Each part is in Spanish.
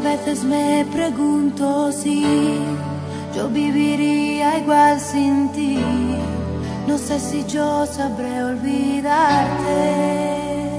veces me pregunto si yo viviría igual sin ti. No sé si yo sabré olvidarte.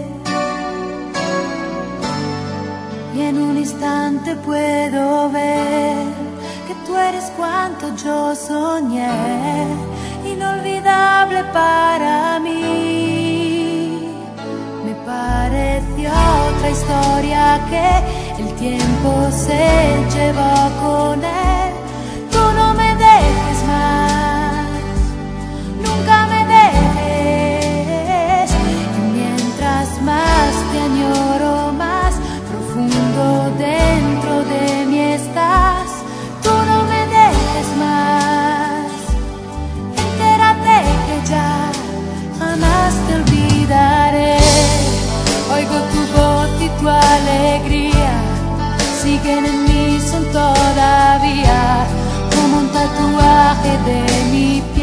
Y en un instante puedo ver que tú eres cuanto yo soñé, inolvidable para mí. Me pareció otra historia que el tiempo se llevó con él. Tú no me dejes más, nunca me dejes. Y mientras más te añoro, más profundo dentro de mí estás. Tú no me dejes más, entérate que ya jamás te olvidaré. Oigo tu voz y tu alegría siguen en mí, son todavía como un tatuaje de mi piel.